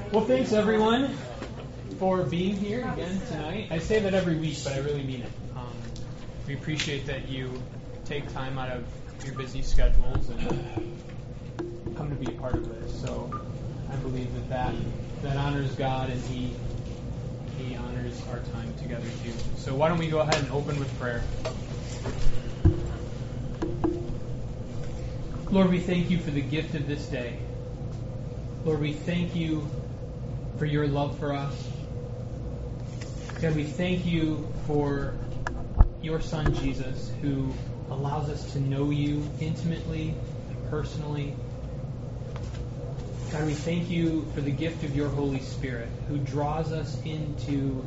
Well, thanks everyone for being here again tonight. I say that every week, but I really mean it. We appreciate that you take time out of your busy schedules and come to be a part of this. So I believe that honors God, and He honors our time together too. So why don't we go ahead and open with prayer. Lord, we thank you for the gift of this day. Lord, we thank you for your love for us. God, we thank you for your Son, Jesus, who allows us to know you intimately and personally. God, we thank you for the gift of your Holy Spirit, who draws us into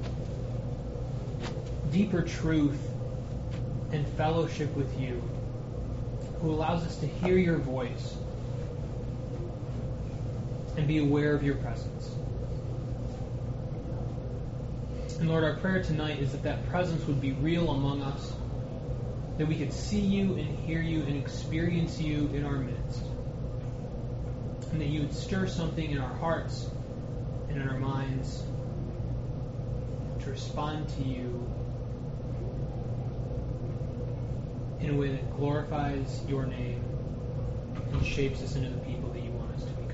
deeper truth and fellowship with you, who allows us to hear your voice and be aware of your presence. And Lord, our prayer tonight is that presence would be real among us, that we could see you and hear you and experience you in our midst, and that you would stir something in our hearts and in our minds to respond to you in a way that glorifies your name and shapes us into the people that you want us to become.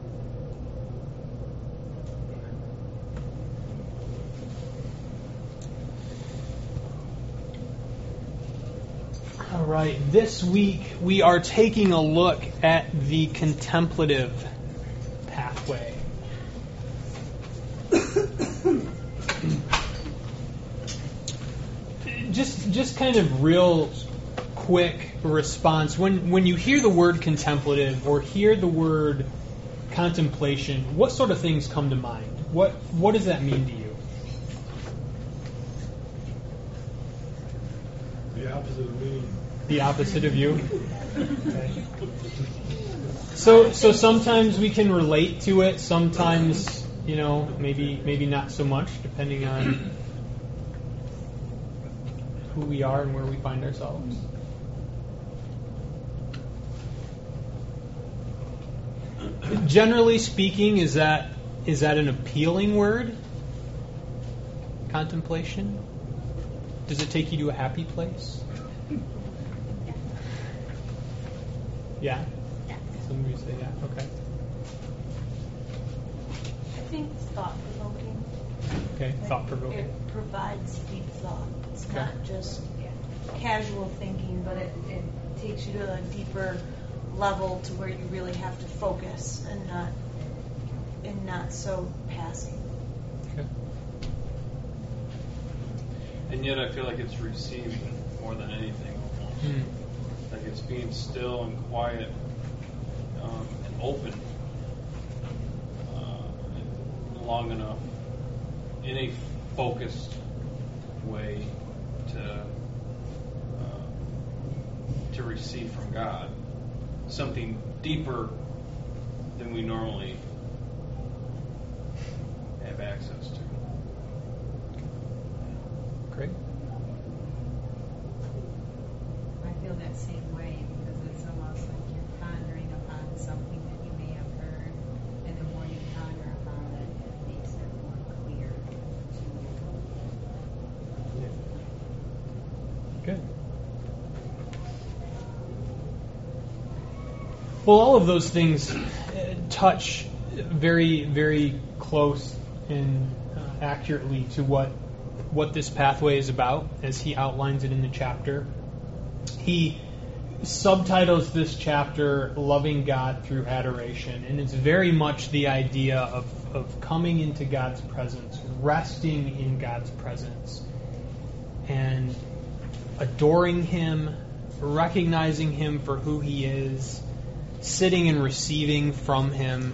All right, this week we are taking a look at the contemplative pathway. Just kind of real quick response. When you hear the word contemplative or hear the word contemplation, what sort of things come to mind? What does that mean to you? The opposite of me. The opposite of you? Okay. So sometimes we can relate to it, sometimes, maybe not so much, depending on who we are and where we find ourselves. Generally speaking, is that an appealing word? Contemplation? Does it take you to a happy place? Yeah? Some of you say yeah. Okay. I think it's thought-provoking. Okay, thought-provoking. It provides deep thought. It's Okay. not just casual thinking, but it takes you to a deeper level to where you really have to focus and not so passive. Okay. And yet I feel like it's receiving more than anything almost. Like it's being still and quiet and open long enough in a focused way to receive from God something deeper than we normally have access to. Great. I feel that same way because it's almost like you're pondering upon something that you may have heard, and the more you ponder upon it, it makes it more clear to you. Good. Well, all of those things touch very, very close and accurately to what this pathway is about, as he outlines it in the chapter. He subtitles this chapter "Loving God Through Adoration," and it's very much the idea of coming into God's presence, resting in God's presence, and adoring Him, recognizing Him for who He is, sitting and receiving from Him,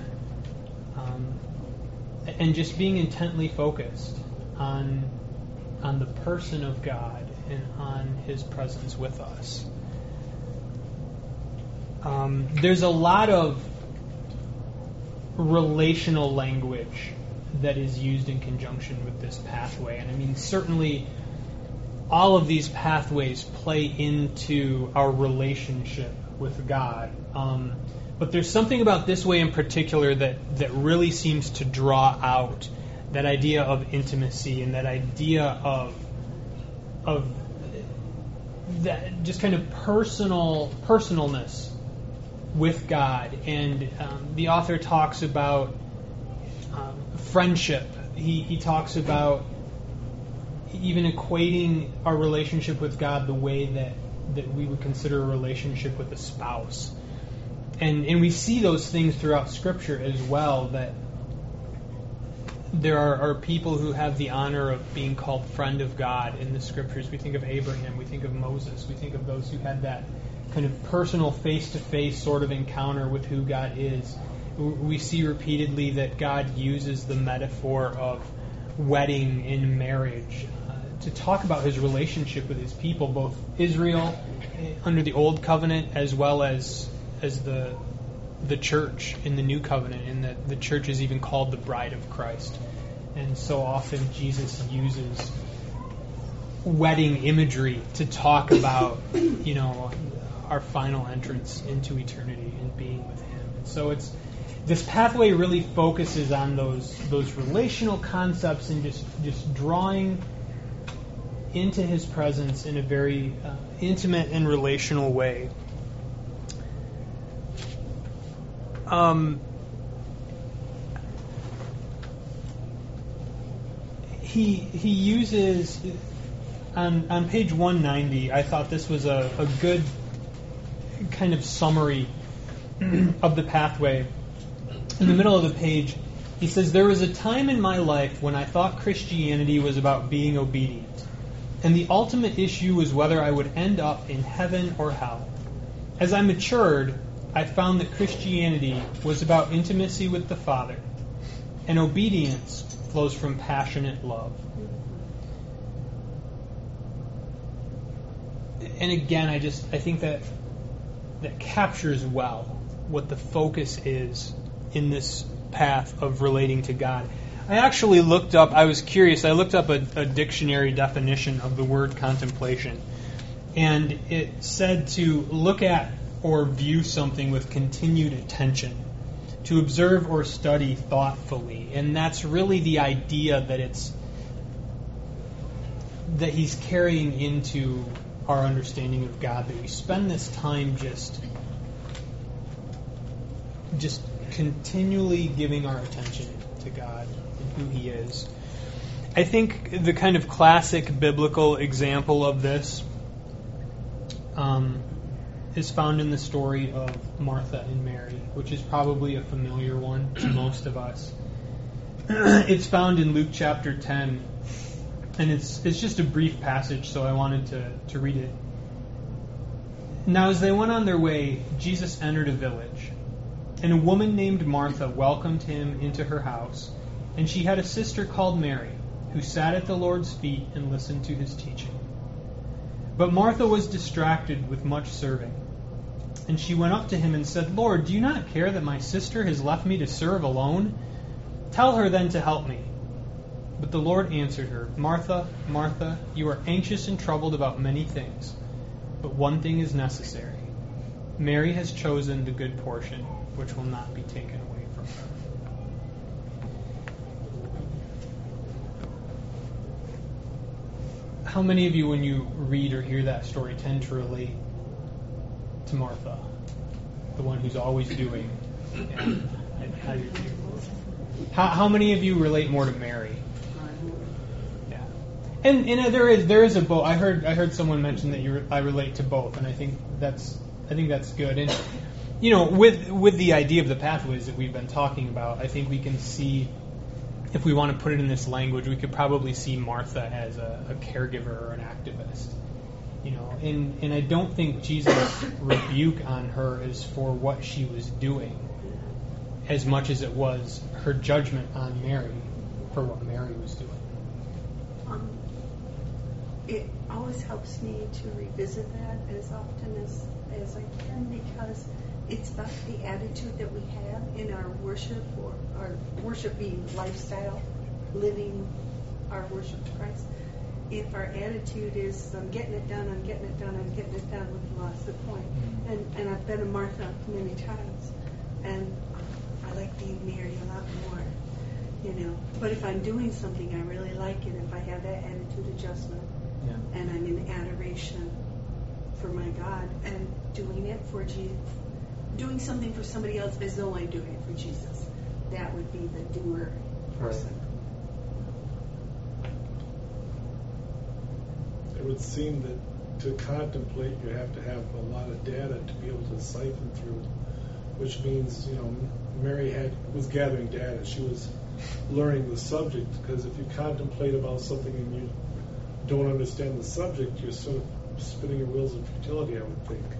and just being intently focused on the person of God and on His presence with us. There's a lot of relational language that is used in conjunction with this pathway, and I mean certainly all of these pathways play into our relationship with God. But there's something about this way in particular that really seems to draw out that idea of intimacy and that idea of that just kind of personalness with God. And the author talks about friendship. He talks about even equating our relationship with God the way that we would consider a relationship with a spouse. And we see those things throughout Scripture as well, that there are people who have the honor of being called friend of God in the Scriptures. We think of Abraham, we think of Moses, we think of those who had that kind of personal face-to-face sort of encounter with who God is. We see repeatedly that God uses the metaphor of wedding and marriage to talk about his relationship with his people, both Israel under the Old Covenant as well as the church in the New Covenant, and that the church is even called the bride of Christ. And so often Jesus uses wedding imagery to talk about, our final entrance into eternity and being with him. And so this pathway really focuses on those relational concepts and just drawing into his presence in a very intimate and relational way. He uses on page 190. I thought this was a good kind of summary of the pathway. In the middle of the page, he says, "There was a time in my life when I thought Christianity was about being obedient, and the ultimate issue was whether I would end up in heaven or hell. As I matured, I found that Christianity was about intimacy with the Father, and obedience flows from passionate love." And again, I think that captures well what the focus is in this path of relating to God. I actually looked up a dictionary definition of the word contemplation, and it said to look at or view something with continued attention, to observe or study thoughtfully. And that's really the idea that he's carrying into our understanding of God, that we spend this time just continually giving our attention to God and who he is. I think the kind of classic biblical example of this is found in the story of Martha and Mary, which is probably a familiar one to most of us. It's found in Luke chapter 10, and it's just a brief passage, so I wanted to read it. "Now as they went on their way, Jesus entered a village, and a woman named Martha welcomed him into her house, and she had a sister called Mary, who sat at the Lord's feet and listened to his teaching. But Martha was distracted with much serving. And she went up to him and said, 'Lord, do you not care that my sister has left me to serve alone? Tell her then to help me.' But the Lord answered her, 'Martha, Martha, you are anxious and troubled about many things, but one thing is necessary. Mary has chosen the good portion, which will not be taken away from her.'" How many of you, when you read or hear that story, tend to relate to Martha, the one who's always doing? And how many of you relate more to Mary? Yeah, and there is a both. I heard someone mention that I relate to both, and I think that's good. And with the idea of the pathways that we've been talking about, I think we can see, if we want to put it in this language, we could probably see Martha as a caregiver or an activist. And I don't think Jesus' rebuke on her is for what she was doing, as much as it was her judgment on Mary for what Mary was doing. It always helps me to revisit that as often as I can, because it's about the attitude that we have in our worship, or our worshiping lifestyle, living our worship to Christ. If our attitude is, I'm getting it done, we've lost the point. And I've been a Martha many times. And I like being married a lot more, you know. But if I'm doing something I really like it, if I have that attitude adjustment, Yeah. and I'm in adoration for my God and doing it for Jesus, doing something for somebody else as though I'm doing it for Jesus, that would be the doer person. It would seem that to contemplate, you have to have a lot of data to be able to siphon through, which means, you know, Mary was gathering data. She was learning the subject, because if you contemplate about something and you don't understand the subject, you're sort of spinning your wheels of futility, I would think.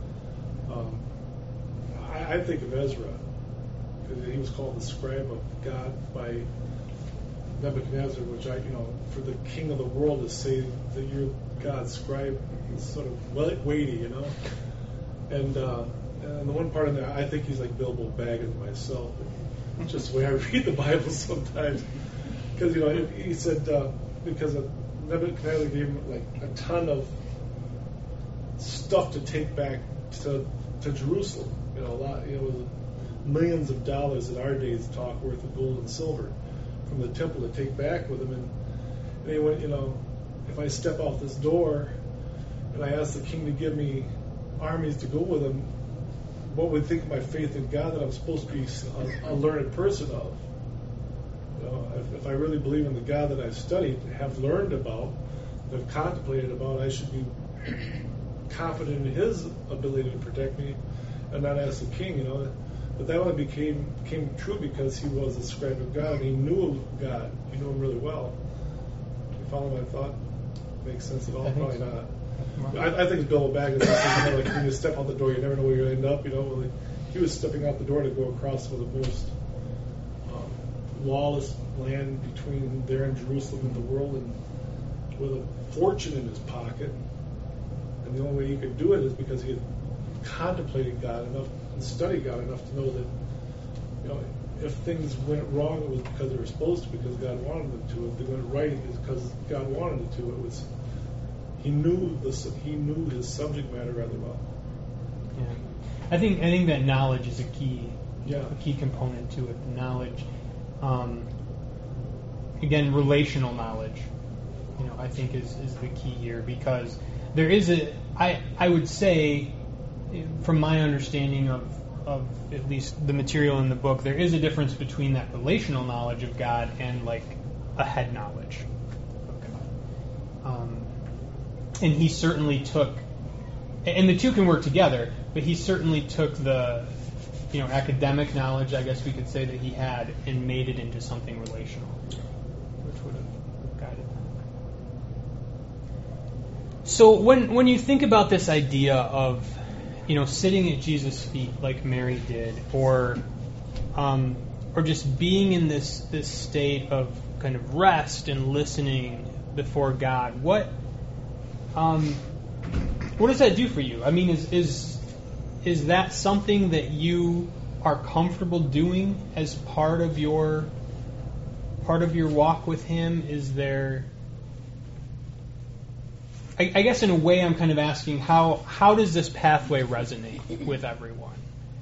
I think of Ezra, because he was called the scribe of God by Nebuchadnezzar, which for the king of the world to say that you're God's scribe is sort of weighty, you know. And the one part of that, I think he's like Bilbo Baggins myself. It's just the way I read the Bible sometimes. Because, you know, he said, because Nebuchadnezzar gave him like a ton of stuff to take back to Jerusalem. You know, a lot, it was millions of dollars in our days talk worth of gold and silver from the temple to take back with him. And he went, you know, if I step out this door and I ask the king to give me armies to go with him, what would think of my faith in God that I'm supposed to be a learned person of? You know, if I really believe in the God that I've studied, have learned about, have contemplated about, I should be confident in His ability to protect me, and not ask the king. You know, but that only became true because he was a scribe of God and he knew God. He knew Him really well. Do you follow my thought? Makes sense at all? Probably not. I think it's Bilbo Baggins. You know, like when you step out the door, you never know where you're going to end up. You know, like he was stepping out the door to go across some of the most lawless land between there and Jerusalem and the world, and with a fortune in his pocket. And the only way he could do it is because he had contemplated God enough and studied God enough to know that, you know, if things went wrong, it was because they were supposed to, because God wanted them to. If they went right, it was because God wanted it to. It was. He knew his subject matter rather well. Yeah. I think that knowledge is a key component to it. The knowledge, again, relational knowledge, you know, I think is the key here, because there is I would say, from my understanding of at least the material in the book, there is a difference between that relational knowledge of God and like a head knowledge of God. And he certainly took, and the two can work together, but he certainly took the, you know, academic knowledge, I guess we could say, that he had and made it into something relational, which would have guided them. So when you think about this idea of, you know, sitting at Jesus' feet like Mary did, or just being in this state of kind of rest and listening before God, what does that do for you? I mean, is that something that you are comfortable doing as part of your walk with Him? Is there? I guess in a way I'm kind of asking, how does this pathway resonate with everyone?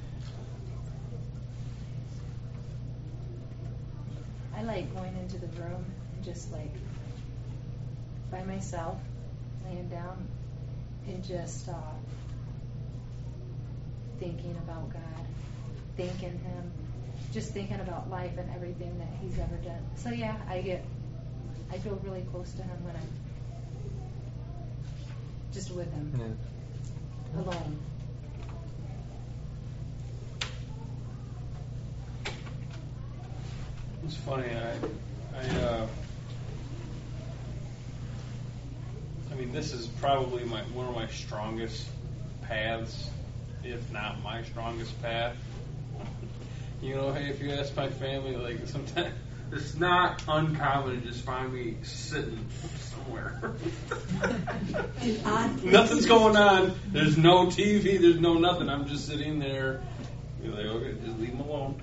I like going into the room and just like by myself, laying down and just thinking about God, thanking Him, just thinking about life and everything that He's ever done. So yeah, I feel really close to Him when I'm just with Him, alone. It's funny. I mean, this is probably one of my strongest paths, if not my strongest path. You know, hey, if you ask my family, like, sometimes it's not uncommon to just find me sitting somewhere. Nothing's going on. There's no TV. There's no nothing. I'm just sitting there. You're like, okay, just leave them alone.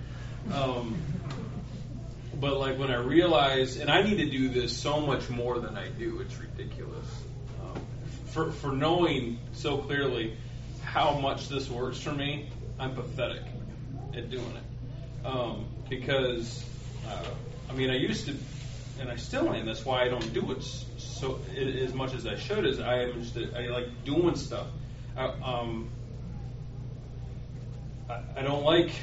But like when I realize, and I need to do this so much more than I do, it's ridiculous. For knowing so clearly how much this works for me, I'm pathetic. at doing it. Because, I used to, and I still am. That's why I don't do it so as much as I should. As I like doing stuff. I don't like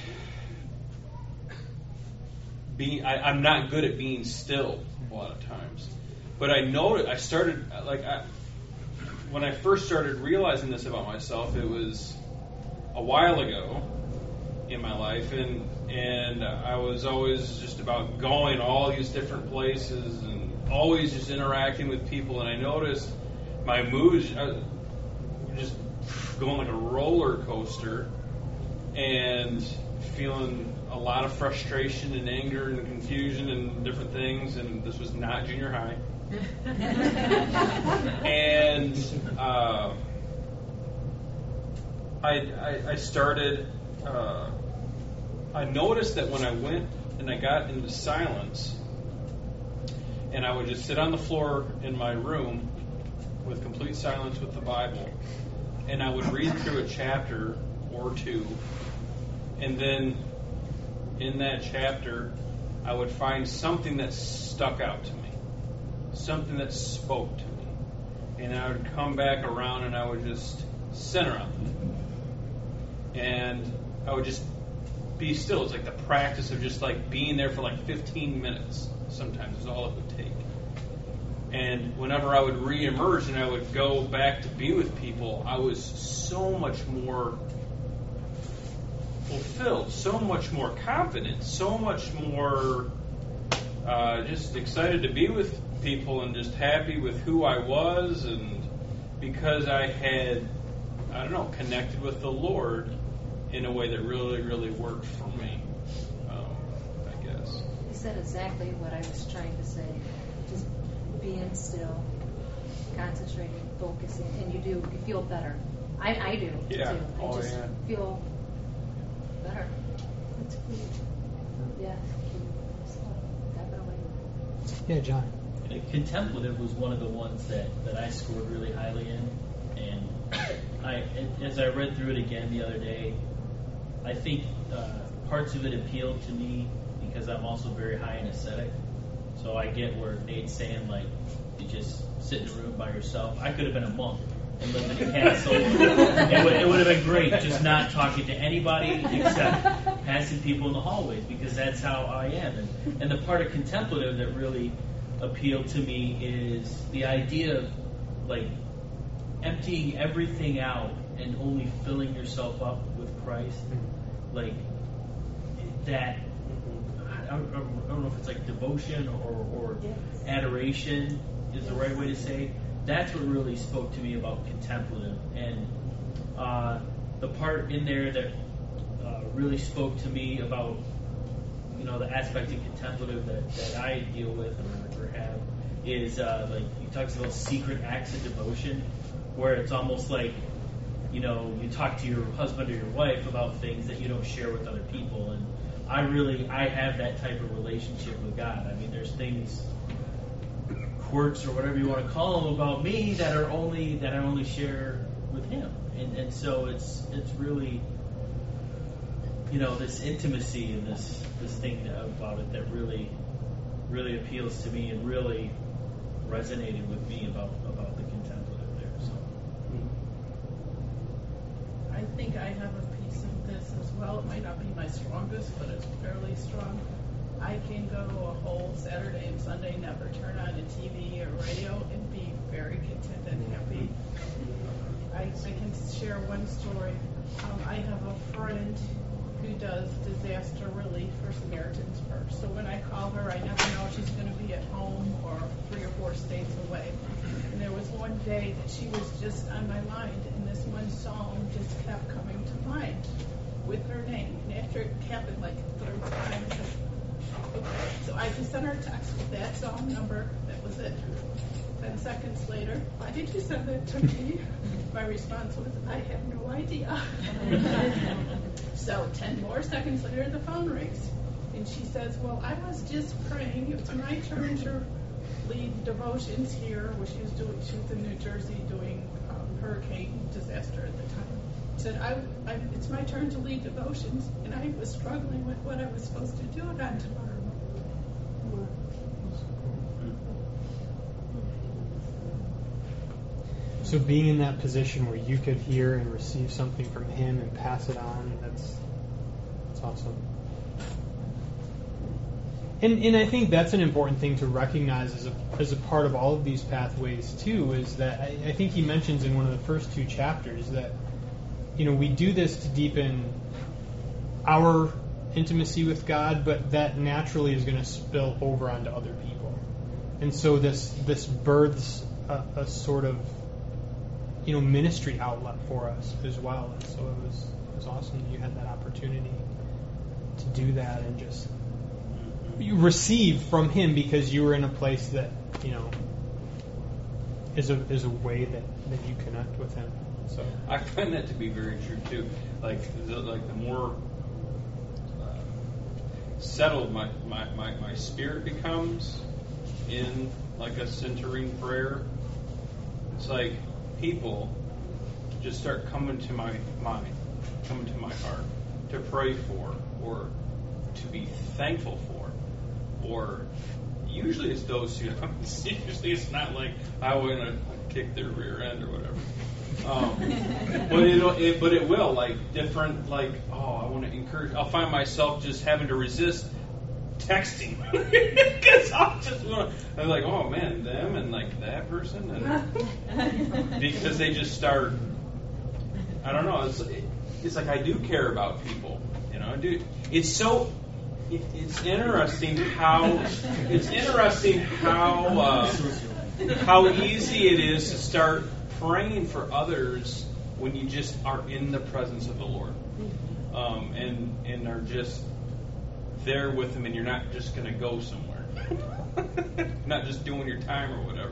being. I'm not good at being still a lot of times. But I noticed. I started when I first started realizing this about myself. It was a while ago in my life, and I was always just about going all these different places and always just interacting with people. And I noticed my moods just going like a roller coaster and feeling a lot of frustration and anger and confusion and different things. And this was not junior high. And I started. I noticed that when I went and I got into silence, and I would just sit on the floor in my room with complete silence with the Bible, and I would read through a chapter or two, and then in that chapter, I would find something that stuck out to me, something that spoke to me, and I would come back around and I would just center on it, and I would just be still. It's like the practice of just like being there for like 15 minutes sometimes is all it would take. And whenever I would re-emerge and I would go back to be with people, I was so much more fulfilled, so much more confident, so much more just excited to be with people and just happy with who I was, and because I had, connected with the Lord in a way that really, really worked for me, I guess. You said exactly what I was trying to say. Just being still, concentrating, focusing, and you feel better. I do, yeah. too. I just feel better. That's good. Yeah. Definitely. Yeah, John. Contemplative was one of the ones that I scored really highly in. And as I read through it again the other day, I think parts of it appealed to me because I'm also very high in ascetic. So I get where Nate's saying, like, you just sit in a room by yourself. I could have been a monk and lived in a castle. It would have been great, just not talking to anybody except passing people in the hallways, because that's how I am. And the part of contemplative that really appealed to me is the idea of, like, emptying everything out and only filling yourself up with Christ. Like, that, I don't know if it's like devotion or adoration is the right way to say it. That's what really spoke to me about contemplative. And the part in there that really spoke to me about, the aspect of contemplative that I deal with or have is, like, he talks about secret acts of devotion, where it's almost like, you talk to your husband or your wife about things that you don't share with other people. And I have that type of relationship with God. I mean, there's things, quirks or whatever you want to call them about me that I only share with Him. And so it's really, this intimacy and this thing about it that really, really appeals to me and really resonated with me about the contemplative there. So. I think I have a piece of this as well. It might not be my strongest, but it's fairly strong. I can go a whole Saturday and Sunday, never turn on a TV or radio, and be very content and happy. I can share one story. I have a friend who does disaster relief for Samaritan's Purse. So when I call her, I never know if she's going to be at home or 3 or 4 states away. And there was one day that she was just on my mind, and this one song just kept coming to mind with her name. And after it happened like the 3rd time, I said, okay. So I just sent her a text with that song number. That was it. 10 seconds later, why did you send that to me? My response was, I have no idea. So 10 more seconds later, the phone rings. And she says, well, I was just praying. It was my turn to lead devotions here, which she was in New Jersey doing hurricane disaster at the time. said, it's my turn to lead devotions, and I was struggling with what I was supposed to do on tomorrow. So being in that position where you could hear and receive something from him and pass it on, that's awesome. And I think that's an important thing to recognize as a part of all of these pathways too, is that I think he mentions in one of the first 2 chapters that, we do this to deepen our intimacy with God, but that naturally is going to spill over onto other people. And so this births a sort of ministry outlet for us as well. And so it was awesome that you had that opportunity to do that and just you receive from him because you were in a place that is a way that you connect with him. So I find that to be very true too. Like the more settled my spirit becomes in like a centering prayer, it's like people just start coming to my mind, coming to my heart to pray for or to be thankful for, or usually it's those who usually it's not like I want to kick their rear end or whatever, but it will like different like I want to encourage. I'll find myself just having to resist texting because I'm like, oh man, them and like that person, and because they just start. I don't know. It's like I do care about people, I do. It's interesting how how easy it is to start praying for others when you just are in the presence of the Lord, and are just there with Him, and you're not just going to go somewhere, not just doing your time or whatever.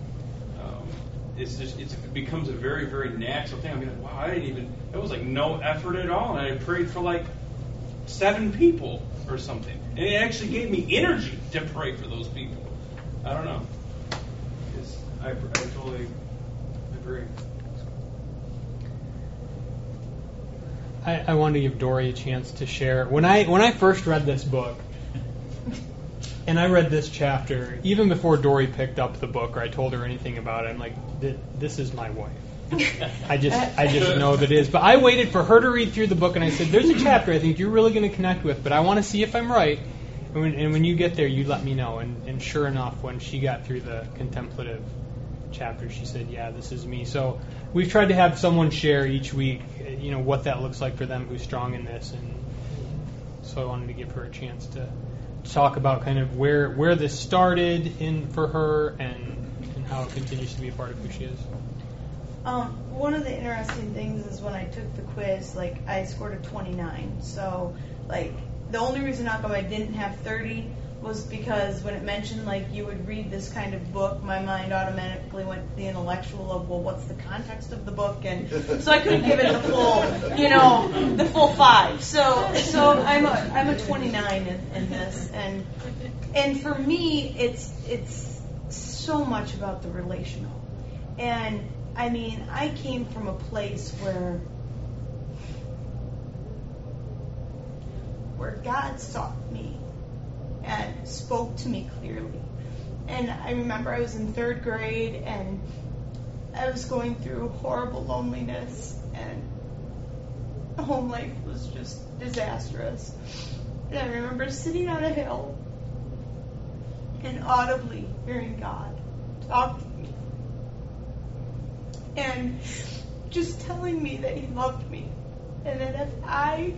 It becomes a very, very natural thing. I'm like, wow, it was like no effort at all, and I prayed for like 7 people or something, and it actually gave me energy to pray for those people. I don't know. I totally agree. I wanted to give Dory a chance to share. When I first read this book, and I read this chapter, even before Dory picked up the book or I told her anything about it, I'm like, this is my wife. I just know that it is. But I waited for her to read through the book, and I said, there's a chapter I think you're really going to connect with, but I want to see if I'm right. And when you get there, you let me know. And sure enough, when she got through the contemplative chapter, she said, yeah, this is me. So we've tried to have someone share each week, what that looks like for them who's strong in this. And so I wanted to give her a chance to talk about kind of where this started for her and how it continues to be a part of who she is. One of the interesting things is when I took the quiz, like I scored a 29. So like the only reason how come I didn't have 30 was because when it mentioned like you would read this kind of book, my mind automatically went to the intellectual of, well, what's the context of the book, and so I couldn't give it the full 5. So I'm a 29 in this, and for me it's so much about the relational, and I mean I came from a place where God sought me and spoke to me clearly. And I remember I was in 3rd grade and I was going through horrible loneliness and home life was just disastrous. And I remember sitting on a hill and audibly hearing God talk to me and just telling me that He loved me and that if I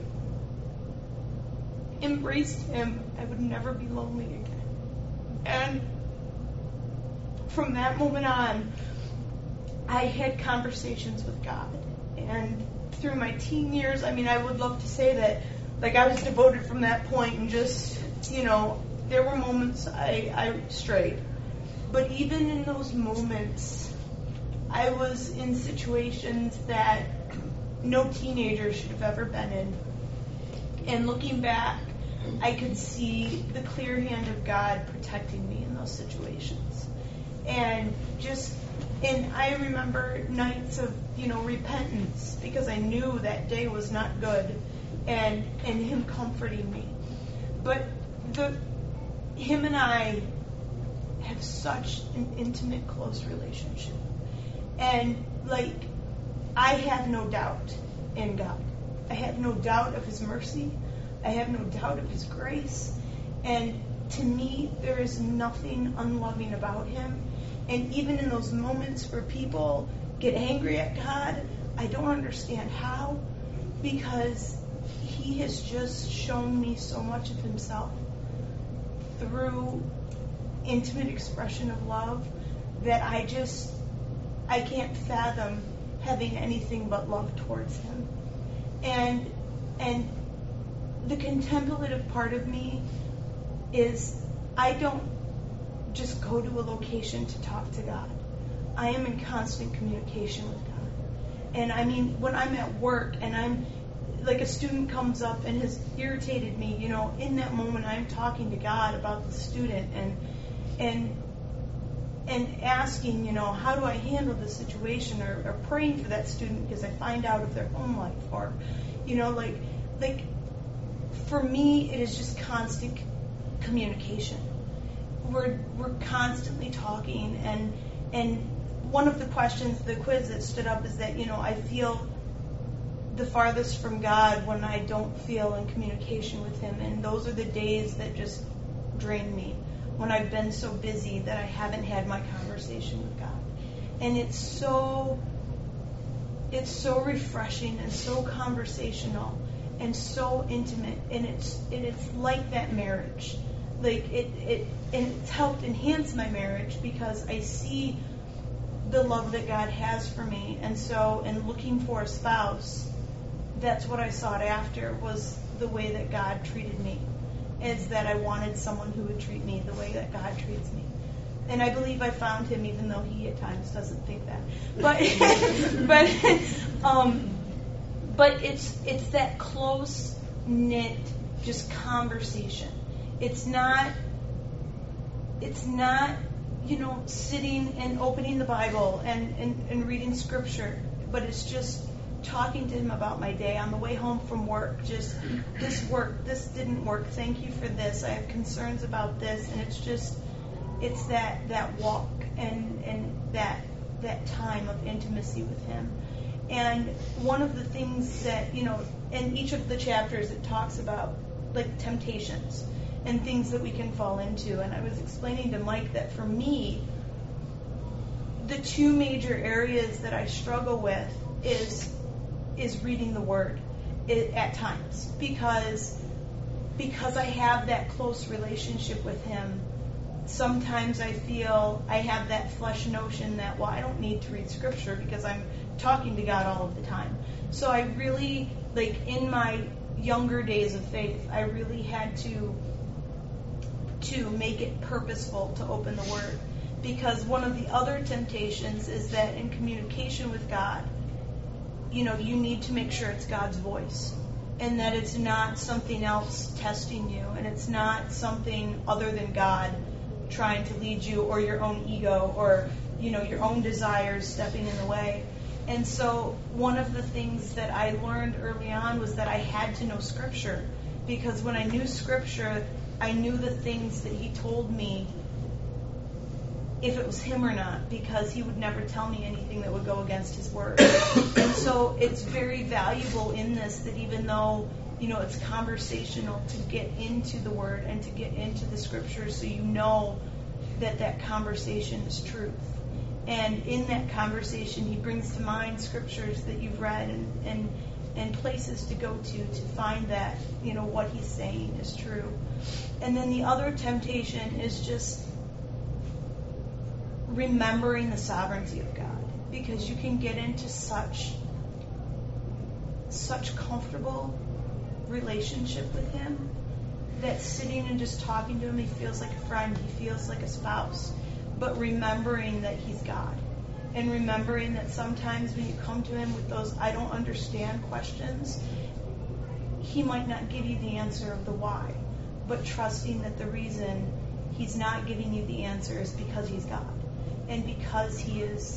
embraced Him, I would never be lonely again. And from that moment on, I had conversations with God. And through my teen years, I mean, I would love to say that, like, I was devoted from that point, and just, there were moments I strayed. But even in those moments, I was in situations that no teenager should have ever been in. And looking back, I could see the clear hand of God protecting me in those situations. And just And I remember nights of, repentance because I knew that day was not good, and him comforting me. But him and I have such an intimate, close relationship. And, I have no doubt in God. I have no doubt of His mercy. I have no doubt of His grace. And to me, there is nothing unloving about Him. And even in those moments where people get angry at God, I don't understand how, because He has just shown me so much of Himself through intimate expression of love that I can't fathom having anything but love towards Him. And the contemplative part of me is I don't just go to a location to talk to God. I am in constant communication with God. And I mean, when I'm at work and I'm like a student comes up and has irritated me, in that moment I'm talking to God about the student and asking, how do I handle this situation, or praying for that student because I find out of their home life, or, for me it is just constant communication. We're constantly talking, and one of the questions, the quiz that stood up is that, I feel the farthest from God when I don't feel in communication with Him, and those are the days that just drain me, when I've been so busy that I haven't had my conversation with God. And it's so refreshing and so conversational and so intimate, and it's like that marriage. It's helped enhance my marriage because I see the love that God has for me, and so in looking for a spouse, that's what I sought after, was the way that God treated me, is that I wanted someone who would treat me the way that God treats me. And I believe I found Him, even though He at times doesn't think that. But it's that close knit, just conversation. It's not sitting and opening the Bible and reading Scripture, but it's just talking to Him about my day on the way home from work. Just, this worked, this didn't work, thank you for this, I have concerns about this. And it's that walk and that time of intimacy with Him. And one of the things that, in each of the chapters it talks about, temptations and things that we can fall into. And I was explaining to Mike that for me, the two major areas that I struggle with is reading the Word at times, because I have that close relationship with Him. Sometimes I feel I have that flesh notion that, I don't need to read Scripture because I'm talking to God all of the time. So I really, in my younger days of faith, I really had to make it purposeful to open the Word. Because one of the other temptations is that in communication with God, you need to make sure it's God's voice, and that it's not something else testing you, and it's not something other than God trying to lead you, or your own ego, or your own desires stepping in the way. And so one of the things that I learned early on was that I had to know Scripture, because when I knew Scripture, I knew the things that He told me, if it was Him or not, because He would never tell me anything that would go against His Word. And so it's very valuable in this that even though, it's conversational, to get into the Word and to get into the Scriptures, so that conversation is truth. And in that conversation, He brings to mind Scriptures that you've read and places to go to find that, what He's saying is true. And then the other temptation is just remembering the sovereignty of God, because you can get into such comfortable relationship with Him that sitting and just talking to Him, He feels like a friend, He feels like a spouse. But remembering that He's God, and remembering that sometimes when you come to Him with those I don't understand questions, He might not give you the answer of the why, but trusting that the reason He's not giving you the answer is because He's God. and because He is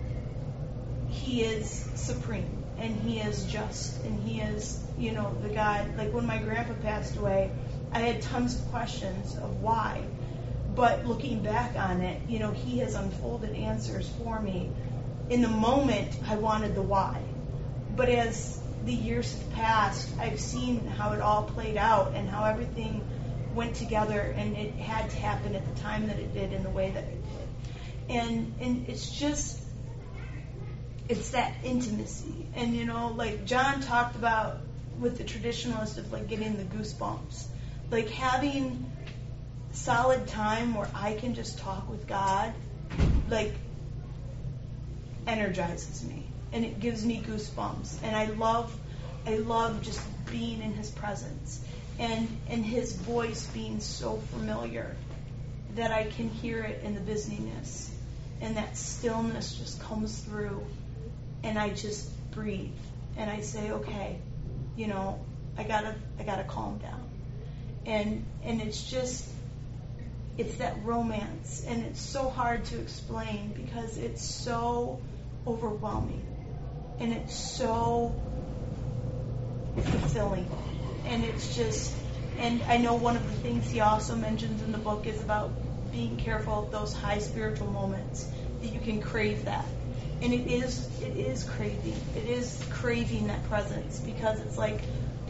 supreme, and He is just, and He is, the God. Like when my grandpa passed away, I had tons of questions of why. But looking back on it, He has unfolded answers for me. In the moment, I wanted the why. But as the years have passed, I've seen how it all played out and how everything went together, and it had to happen at the time that it did in the way that it did. And it's that intimacy. And, like John talked about with the traditionalist of like getting the goosebumps. Like having solid time where I can just talk with God, like energizes me, and it gives me goosebumps, and I love just being in His presence, and His voice being so familiar that I can hear it in the busyness, and that stillness just comes through, and I just breathe, and I say, okay, I gotta calm down, and it's that romance, and it's so hard to explain because it's so overwhelming, and it's so fulfilling, and and I know one of the things he also mentions in the book is about being careful of those high spiritual moments, that you can crave that, and it is craving that presence, because it's like,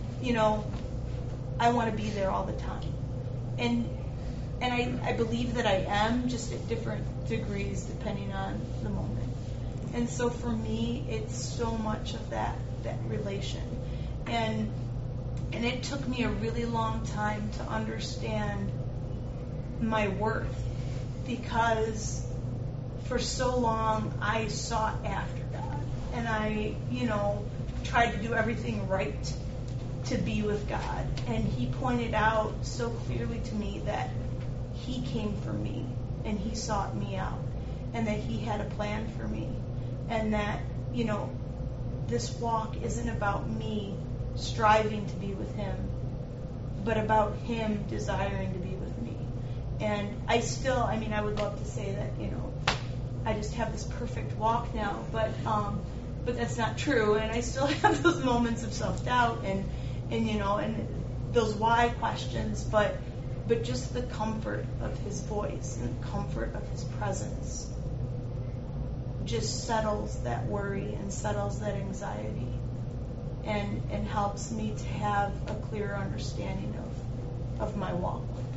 I want to be there all the time, and I believe that I am, just at different degrees depending on the moment. And so for me, it's so much of that relation. And it took me a really long time to understand my worth, because for so long I sought after God. And I, tried to do everything right to be with God. And He pointed out so clearly to me that He came for me, and He sought me out, and that He had a plan for me, and that, this walk isn't about me striving to be with Him, but about Him desiring to be with me. And I would love to say that, I just have this perfect walk now, but that's not true, and I still have those moments of self-doubt and those why questions, but just the comfort of His voice and the comfort of His presence just settles that worry and settles that anxiety, and helps me to have a clearer understanding of my walk with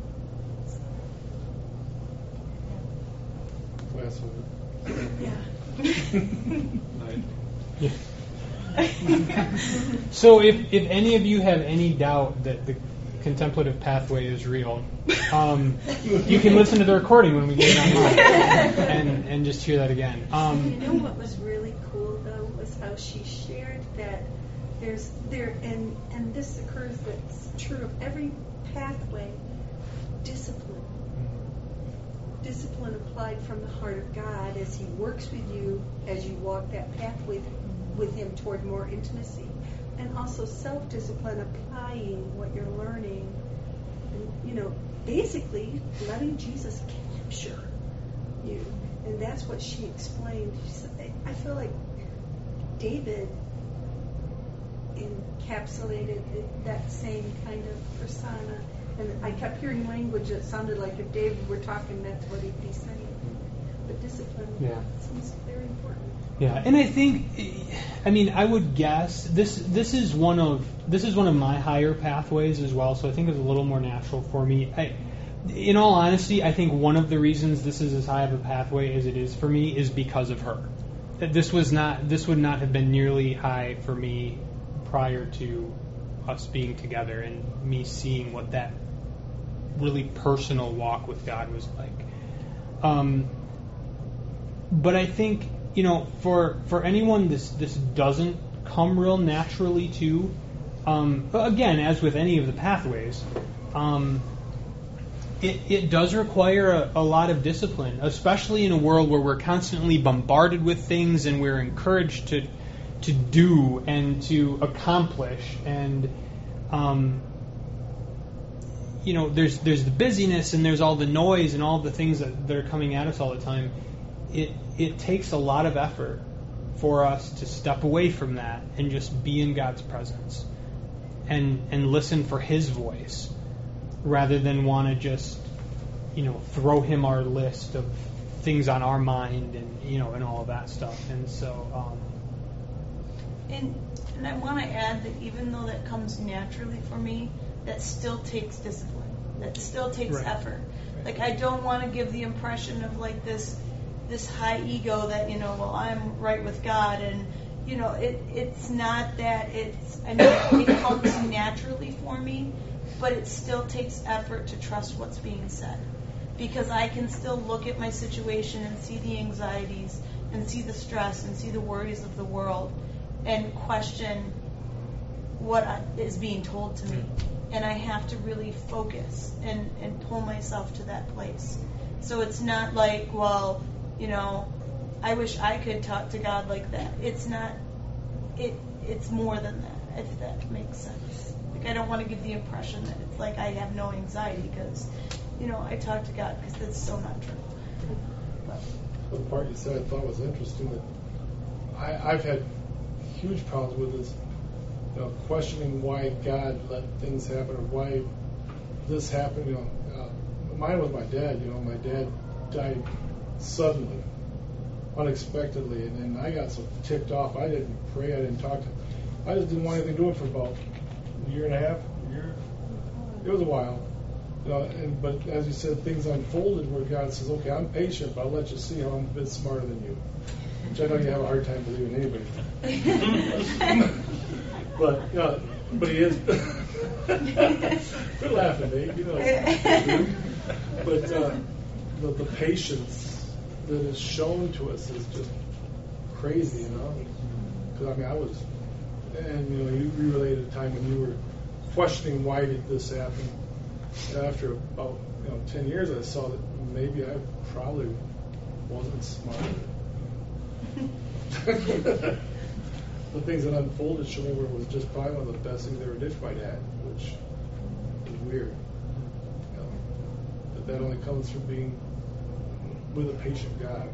Him. Last one. Yeah. So if any of you have any doubt that the contemplative pathway is real, you can listen to the recording when we get it online and just hear that again. What was really cool though was how she shared that and this occurs, that's true of every pathway, discipline applied from the heart of God as He works with you as you walk that pathway with Him toward more intimacy, and also self-discipline, applying what you're learning, and, basically letting Jesus capture you. And that's what she explained. She said, I feel like David encapsulated that same kind of persona. And I kept hearing language that sounded like if David were talking, that's what he'd be saying. But discipline seems very important. Yeah, and I think, I would guess this is one of my higher pathways as well. So I think it's a little more natural for me. In all honesty, I think one of the reasons this is as high of a pathway as it is for me is because of her. This would not have been nearly high for me prior to us being together and me seeing what that really personal walk with God was like. But I think, for anyone this doesn't come real naturally to, again, as with any of the pathways, it does require a lot of discipline, especially in a world where we're constantly bombarded with things and we're encouraged to do and to accomplish. And there's the busyness and there's all the noise and all the things that are coming at us all the time. It takes a lot of effort for us to step away from that and just be in God's presence and listen for His voice rather than want to just throw Him our list of things on our mind and all of that stuff. And so and I want to add that even though that comes naturally for me, that still takes discipline. That still takes effort. Like, I don't want to give the impression of like this high ego that I'm right with God, and it's not that. It comes naturally for me, but it still takes effort to trust what's being said, because I can still look at my situation and see the anxieties and see the stress and see the worries of the world and question what is being told to me. And I have to really focus and pull myself to that place. So it's not like, well, I wish I could talk to God like that. It's not. It's more than that, if that makes sense. Like, I don't want to give the impression that it's like I have no anxiety because, I talk to God, because that's so not true. The part you said I thought was interesting, that I've had huge problems with is questioning why God let things happen or why this happened. Mine was my dad. My dad died suddenly, unexpectedly, and then I got so ticked off. I didn't pray. I didn't talk to him. I just didn't want anything to do it for about a year and a half. It was a while. But as you said, things unfolded where God says, "Okay, I'm patient, but I'll let you see how I'm a bit smarter than you." Which I know you have a hard time believing anybody. But he is. Quit laughing, Dave. But the patience that is shown to us is just crazy, Because I was, and you related a time when you were questioning why did this happen. And after about 10 years, I saw that maybe I probably wasn't smart. The things that unfolded showed me where it was just probably one of the best things they ever did for my dad, which is weird. But that only comes from being with a patient God.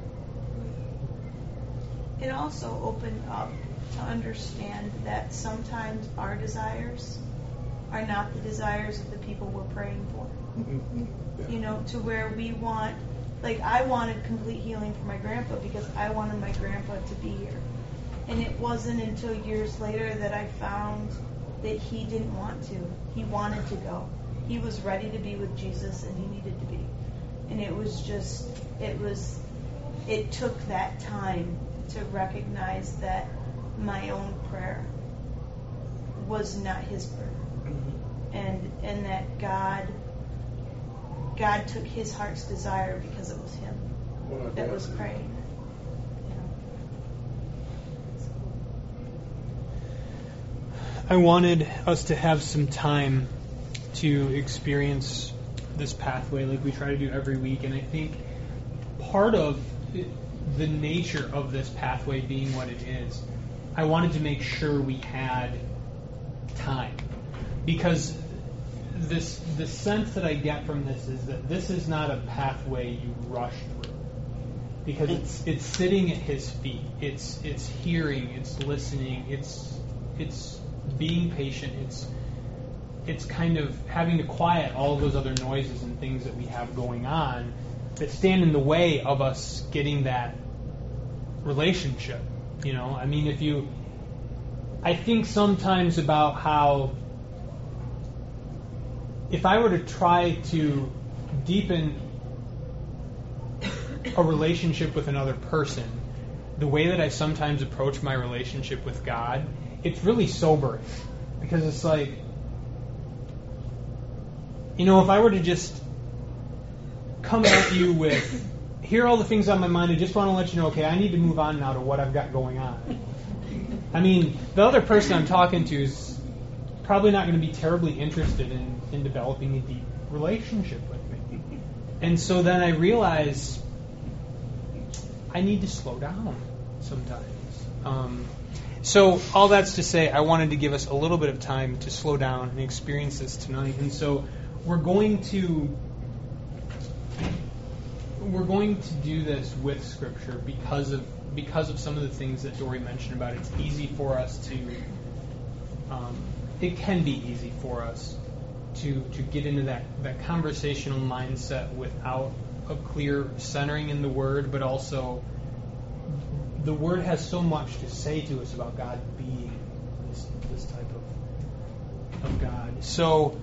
It also opened up to understand that sometimes our desires are not the desires of the people we're praying for. Yeah. To where we want, like, I wanted complete healing for my grandpa because I wanted my grandpa to be here. And it wasn't until years later that I found that he didn't want to. He wanted to go. He was ready to be with Jesus, and he needed to be. And it took that time to recognize that my own prayer was not his prayer. And that God took his heart's desire because it was him that was praying. I wanted us to have some time to experience this pathway like we try to do every week, and I think part of the nature of this pathway being what it is, I wanted to make sure we had time, because the sense that I get from this is that this is not a pathway you rush through, because it's sitting at his feet, it's hearing, it's listening, it's being patient, it's kind of having to quiet all of those other noises and things that we have going on that stand in the way of us getting that relationship. I mean, I think sometimes about how if I were to try to deepen a relationship with another person, the way that I sometimes approach my relationship with God, it's really sobering, because it's like, if I were to just come at you with, here are all the things on my mind, I just want to let you know, okay, I need to move on now to what I've got going on. I mean, the other person I'm talking to is probably not going to be terribly interested in developing a deep relationship with me. And so then I realize I need to slow down sometimes. So all that's to say, I wanted to give us a little bit of time to slow down and experience this tonight. And so we're going to do this with Scripture because of some of the things that Dory mentioned about it. It's easy for us to it can be easy for us to get into that conversational mindset without a clear centering in the Word, but also the Word has so much to say to us about God being this type of God. So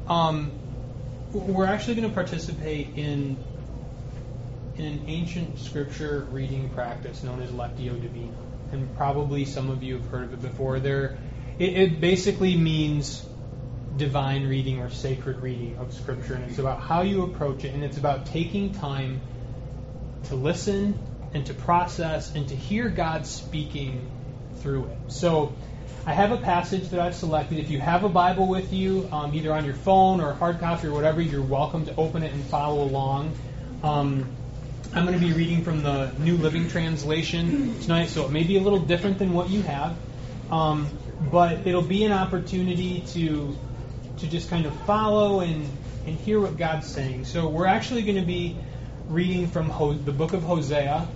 we're actually going to participate in an ancient Scripture reading practice known as Lectio Divina, and probably some of you have heard of it before. It basically means divine reading or sacred reading of Scripture, and it's about how you approach it, and it's about taking time to listen and to process and to hear God speaking through it. So I have a passage that I've selected. If you have a Bible with you, either on your phone or hard copy or whatever, you're welcome to open it and follow along. I'm going to be reading from the New Living Translation tonight, so it may be a little different than what you have, but it'll be an opportunity to just kind of follow and hear what God's saying. So we're actually going to be reading from the book of Hosea,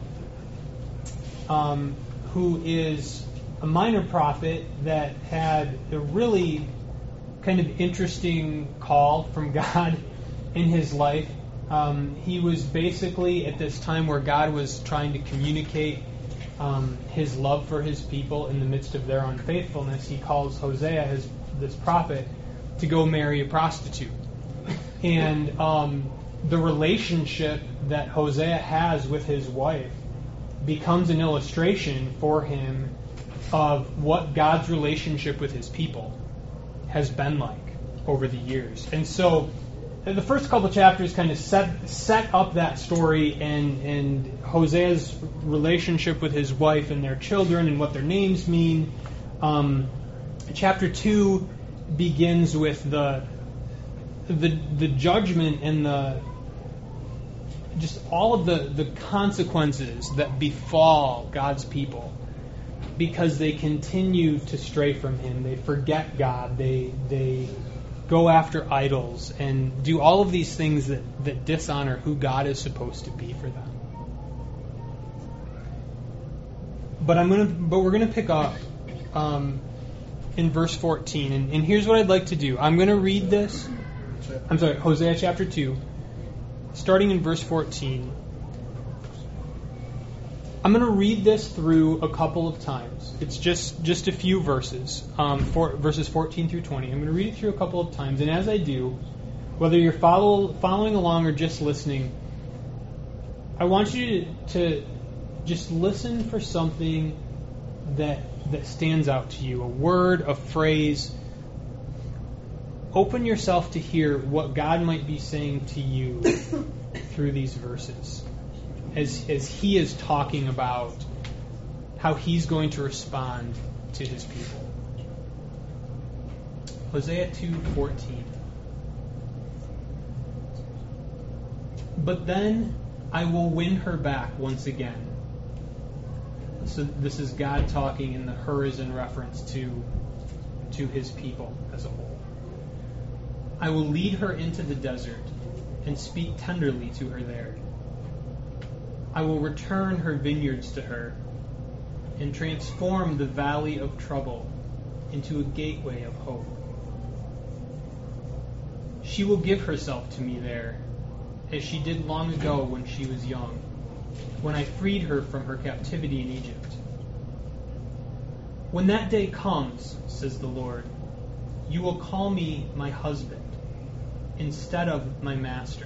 who is a minor prophet that had a really kind of interesting call from God in his life. He was basically at this time where God was trying to communicate his love for his people in the midst of their unfaithfulness. He calls Hosea, this prophet, to go marry a prostitute. And the relationship that Hosea has with his wife becomes an illustration for him of what God's relationship with his people has been like over the years. And so the first couple chapters kind of set up that story and Hosea's relationship with his wife and their children and what their names mean. Chapter 2 begins with the judgment and just all of the consequences that befall God's people because they continue to stray from Him. They forget God. They go after idols and do all of these things that dishonor who God is supposed to be for them. But we're gonna pick up in verse 14, and here's what I'd like to do. I'm gonna read this. I'm sorry, Hosea chapter 2, starting in verse 14. I'm going to read this through a couple of times. It's just a few verses, verses 14 through 20. I'm going to read it through a couple of times, and as I do, whether you're following along or just listening, I want you to just listen for something that stands out to you, a word, a phrase. Open yourself to hear what God might be saying to you through these verses as He is talking about how He's going to respond to His people. Hosea 2:14. But then I will win her back once again. So this is God talking, and the her is in reference to His people as a whole. I will lead her into the desert and speak tenderly to her there. I will return her vineyards to her and transform the valley of trouble into a gateway of hope. She will give herself to me there, as she did long ago when she was young, when I freed her from her captivity in Egypt. When that day comes, says the Lord, you will call me my husband instead of my master.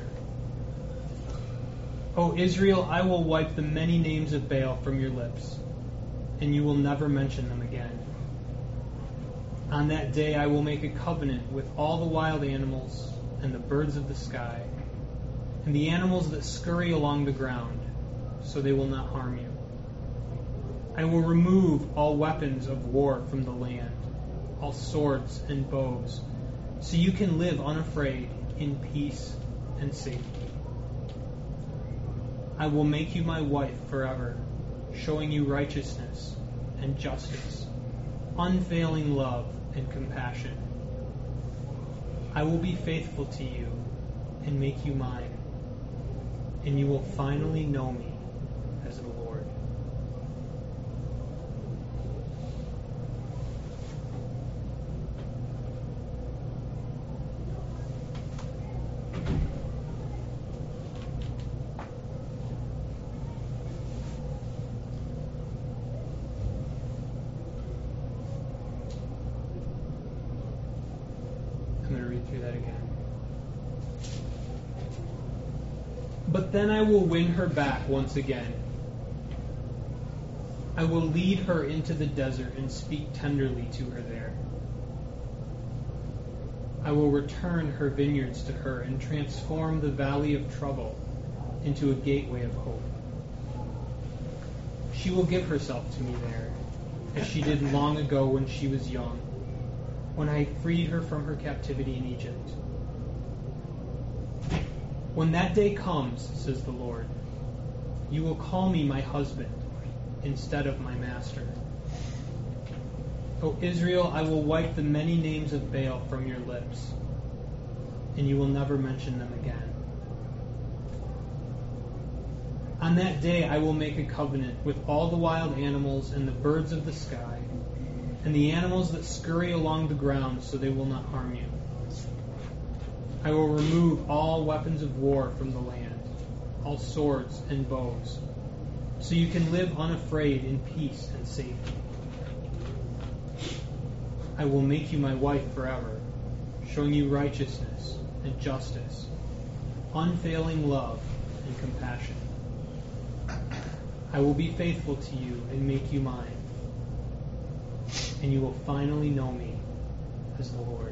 O Israel, I will wipe the many names of Baal from your lips, and you will never mention them again. On that day I will make a covenant with all the wild animals and the birds of the sky, and the animals that scurry along the ground, so they will not harm you. I will remove all weapons of war from the land, all swords and bows, so you can live unafraid in peace and safety. I will make you my wife forever, showing you righteousness and justice, unfailing love and compassion. I will be faithful to you and make you mine, and you will finally know me as the Lord. I'm going to read through that again. But then I will win her back once again. I will lead her into the desert and speak tenderly to her there. I will return her vineyards to her and transform the valley of trouble into a gateway of hope. She will give herself to me there, as she did long ago when she was young, when I freed her from her captivity in Egypt. When that day comes, says the Lord, you will call me my husband instead of my master. O Israel, I will wipe the many names of Baal from your lips, and you will never mention them again. On that day I will make a covenant with all the wild animals and the birds of the sky, and the animals that scurry along the ground, so they will not harm you. I will remove all weapons of war from the land, all swords and bows, so you can live unafraid in peace and safety. I will make you my wife forever, showing you righteousness and justice, unfailing love and compassion. I will be faithful to you and make you mine, and you will finally know me as the Lord.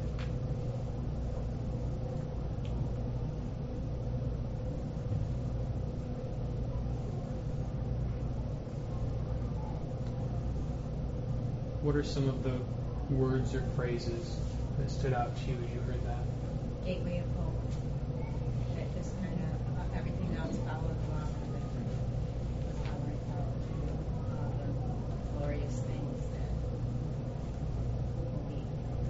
What are some of the words or phrases that stood out to you as you heard that? Gateway of hope. That just kind of everything else followed along with it. That's how I felt. All the glorious things that will be.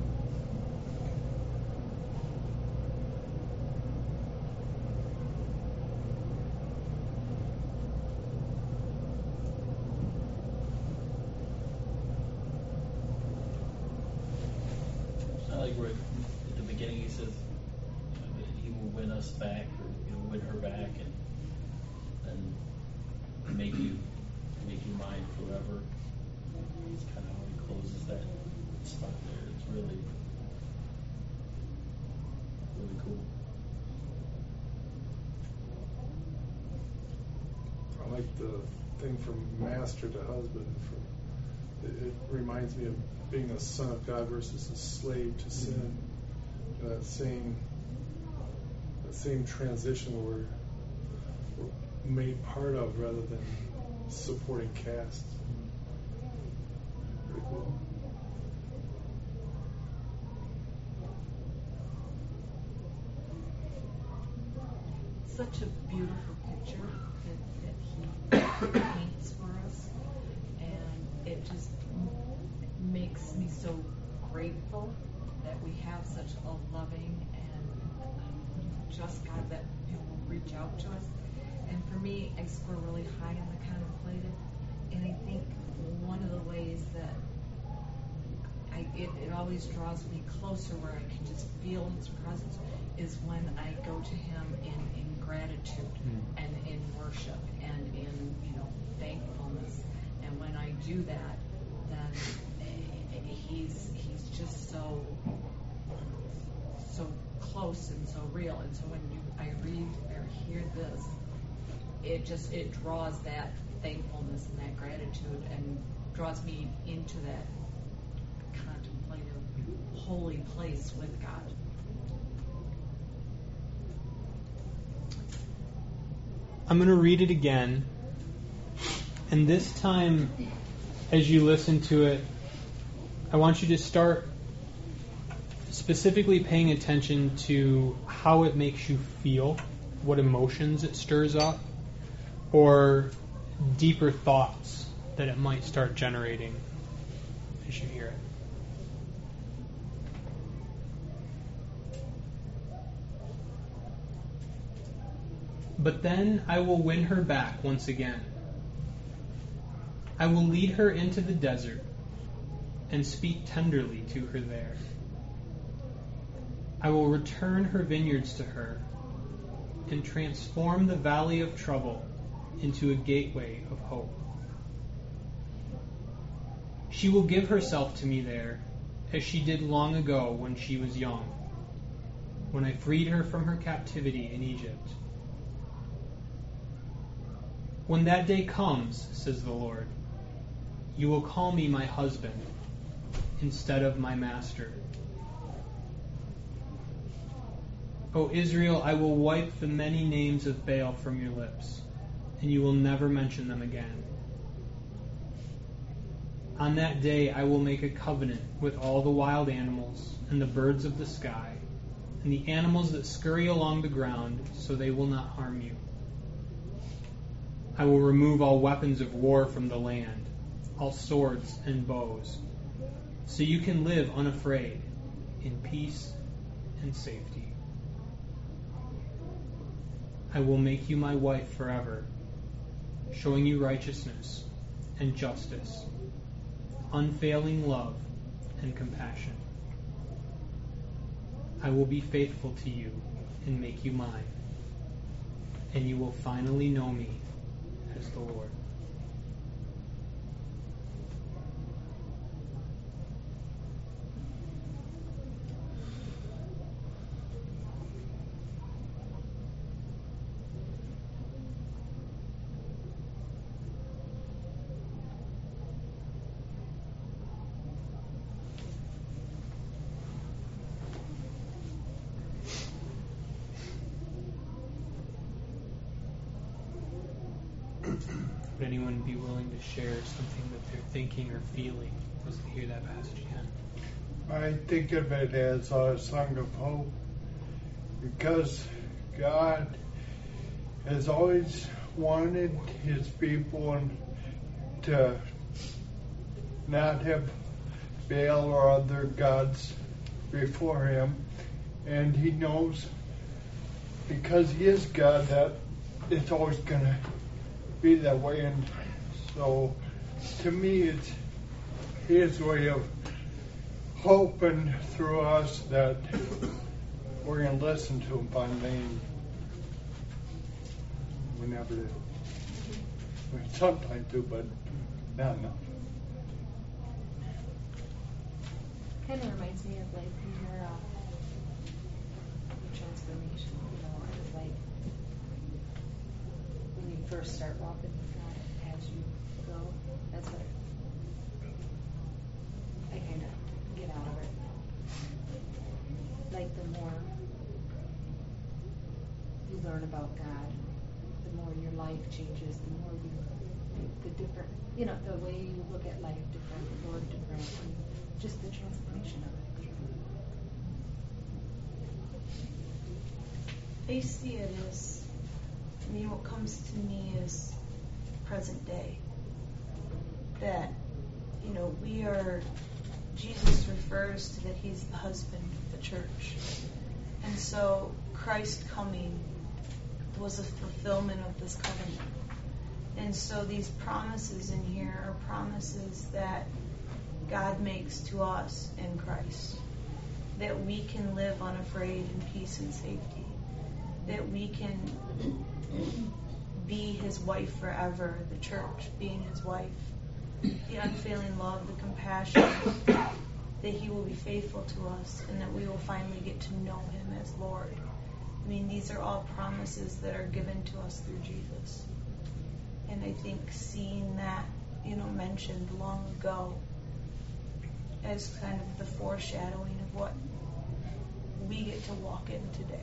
I like where at the beginning he says he will win us back, or he'll win her back, and make you mine forever. It's kind of how he closes that spot there. It's really cool. I like the thing from master to husband. It reminds me of being a son of God versus a slave to sin. You know, that same transition where we're made part of rather than supporting caste. Pretty cool. Such a beautiful picture that he paints for us, and it just makes me so grateful that we have such a loving and just God that will reach out to us. And for me, I score really high in the contemplative, and I think one of the ways that it always draws me closer, where I can just feel His presence, is when I go to Him in gratitude and in worship and in thankfulness. And when I do that, then He's just so close and so real. And so when I read or hear this, it draws that thankfulness and that gratitude and draws me into that contemplative, holy place with God. I'm going to read it again, and this time, as you listen to it, I want you to start specifically paying attention to how it makes you feel, what emotions it stirs up, or deeper thoughts that it might start generating as you hear it. But then I will win her back once again. I will lead her into the desert and speak tenderly to her there. I will return her vineyards to her and transform the valley of trouble into a gateway of hope. She will give herself to me there, as she did long ago when she was young, when I freed her from her captivity in Egypt. When that day comes, says the Lord, you will call me my husband instead of my master. O Israel, I will wipe the many names of Baal from your lips, and you will never mention them again. On that day I will make a covenant with all the wild animals and the birds of the sky, and the animals that scurry along the ground, so they will not harm you. I will remove all weapons of war from the land, all swords and bows, so you can live unafraid, in peace and safety. I will make you my wife forever, showing you righteousness and justice, unfailing love and compassion. I will be faithful to you and make you mine, and you will finally know me as the Lord. Would anyone be willing to share something that they're thinking or feeling as they hear that passage again? I think of it as a song of hope, because God has always wanted his people to not have Baal or other gods before him, and he knows, because he is God, that it's always going to be that way. And so to me it's his way of hoping through us that we're going to listen to him by name whenever we sometimes do, but not enough. Kind of reminds me of like your transformation, like when you first start walking with God as you go. That's what I kind of get out of it. Like the more you learn about God, the more your life changes, the more you, the different, the way you look at life different, or different, and just the transformation of it. I see it as, what comes to me is present day. That, Jesus refers to that he's the husband of the church. And so Christ coming was a fulfillment of this covenant. And so these promises in here are promises that God makes to us in Christ. That we can live unafraid in peace and safety. That we can be his wife forever, the church being his wife. The unfailing love, the compassion, that he will be faithful to us, and that we will finally get to know him as Lord. These are all promises that are given to us through Jesus. And I think seeing that, mentioned long ago as kind of the foreshadowing of what we get to walk in today.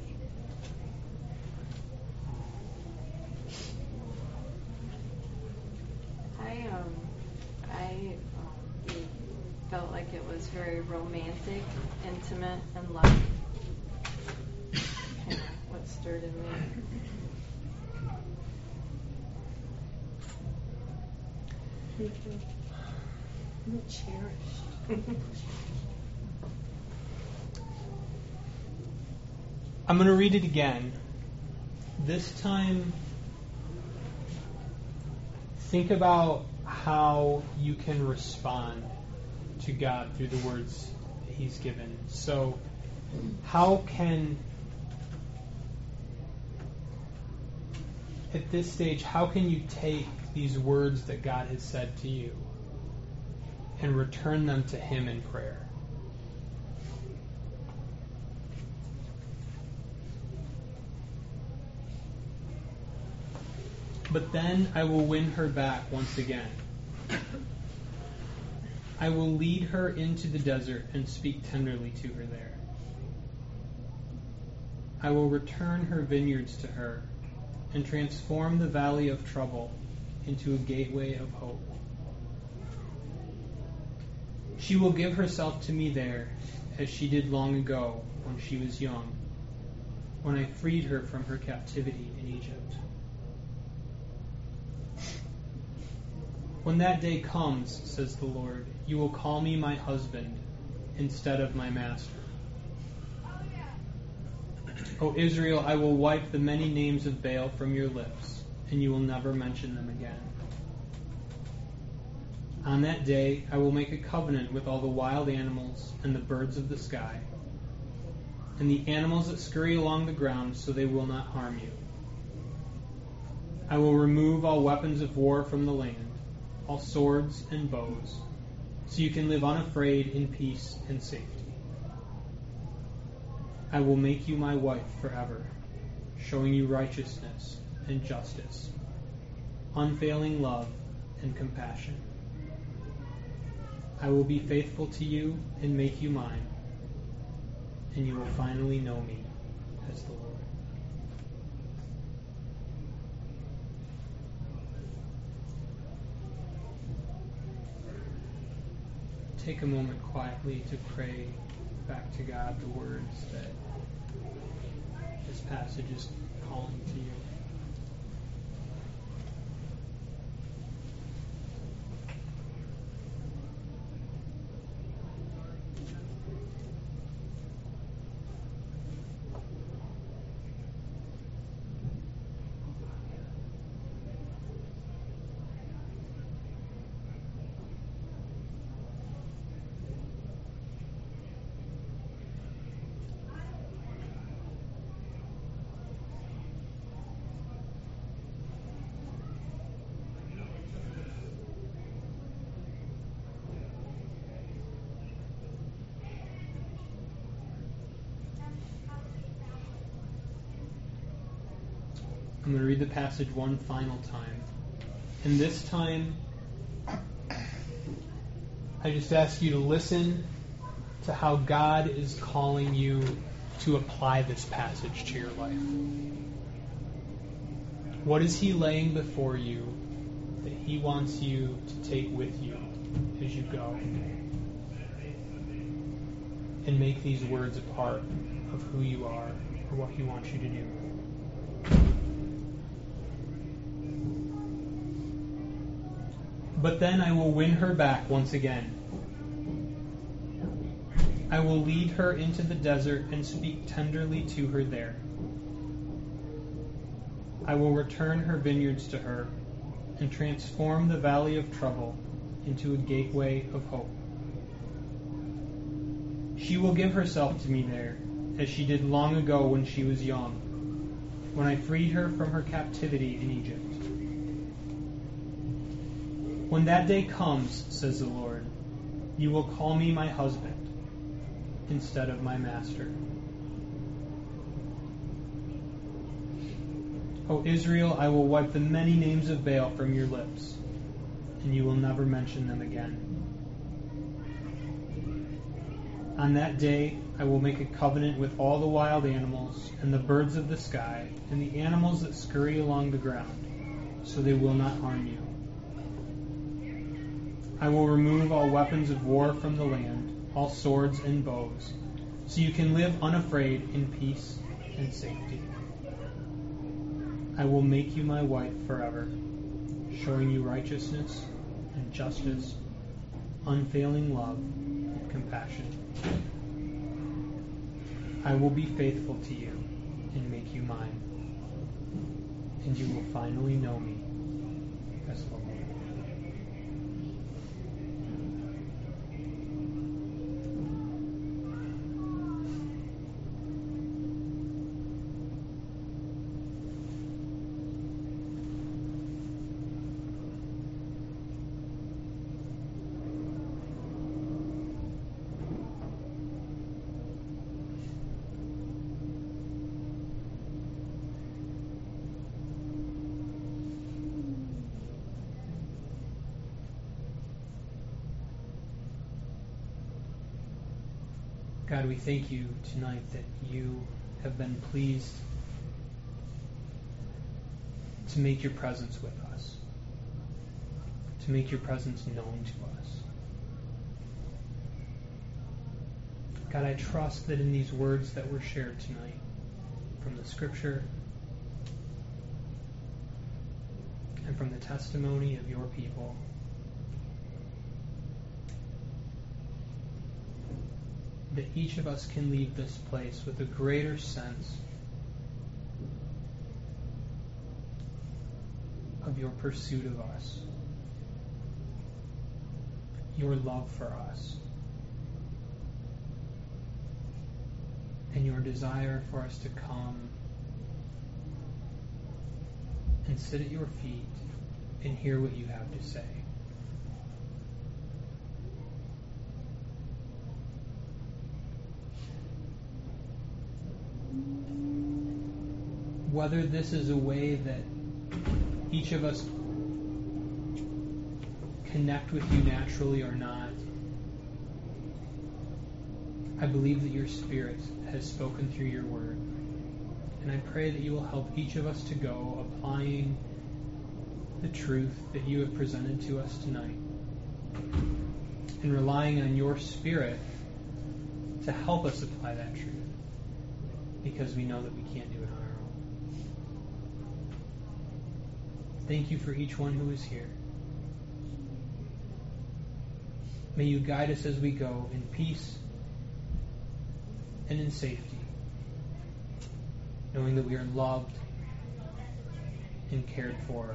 I felt like it was very romantic, intimate, and loving. Kind of what stirred in me. I'm cherished. I'm going to read it again. this time, think about how you can respond to God through the words He's given. So, at this stage, how can you take these words that God has said to you and return them to Him in prayer? But then I will win her back once again. I will lead her into the desert and speak tenderly to her there. I will return her vineyards to her and transform the valley of trouble into a gateway of hope. She will give herself to me there as she did long ago when she was young, when I freed her from her captivity in Egypt. When that day comes, says the Lord, you will call me my husband instead of my master. O Israel, I will wipe the many names of Baal from your lips, and you will never mention them again. On that day, I will make a covenant with all the wild animals and the birds of the sky, and the animals that scurry along the ground, so they will not harm you. I will remove all weapons of war from the land, all swords and bows, so you can live unafraid in peace and safety. I will make you my wife forever, showing you righteousness and justice, unfailing love and compassion. I will be faithful to you and make you mine, and you will finally know me as the Lord. Take a moment quietly to pray back to God the words that this passage is calling to you. I'm going to read the passage one final time. And this time, I just ask you to listen to how God is calling you to apply this passage to your life. What is He laying before you that He wants you to take with you as you go? And make these words a part of who you are or what He wants you to do. But then I will win her back once again. I will lead her into the desert and speak tenderly to her there. I will return her vineyards to her and transform the valley of trouble into a gateway of hope. She will give herself to me there, as she did long ago when she was young, when I freed her from her captivity in Egypt. When that day comes, says the Lord, you will call me my husband instead of my master. O Israel, I will wipe the many names of Baal from your lips, and you will never mention them again. On that day, I will make a covenant with all the wild animals and the birds of the sky and the animals that scurry along the ground, so they will not harm you. I will remove all weapons of war from the land, all swords and bows, so you can live unafraid in peace and safety. I will make you my wife forever, showing you righteousness and justice, unfailing love and compassion. I will be faithful to you and make you mine. and you will finally know me as the Lord. God, we thank you tonight that you have been pleased to make your presence with us, to make your presence known to us. God, I trust that in these words that were shared tonight from the Scripture and from the testimony of your people, that each of us can leave this place with a greater sense of your pursuit of us, your love for us, and your desire for us to come and sit at your feet and hear what you have to say. Whether this is a way that each of us connect with you naturally or not, I believe that your Spirit has spoken through your word. And I pray that you will help each of us to go applying the truth that you have presented to us tonight and relying on your Spirit to help us apply that truth, because we know that we can't do it on our own. Thank you for each one who is here. May you guide us as we go in peace and in safety, knowing that we are loved and cared for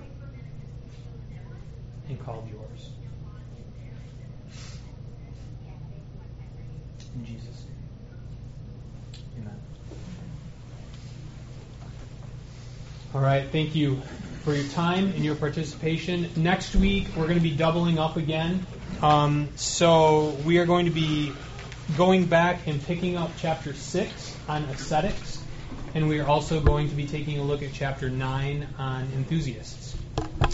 and called yours. In Jesus' name. Amen. All right, thank you for your time and your participation. Next week, we're going to be doubling up again. So we are going to be going back and picking up chapter 6 on ascetics, and we are also going to be taking a look at chapter 9 on enthusiasts.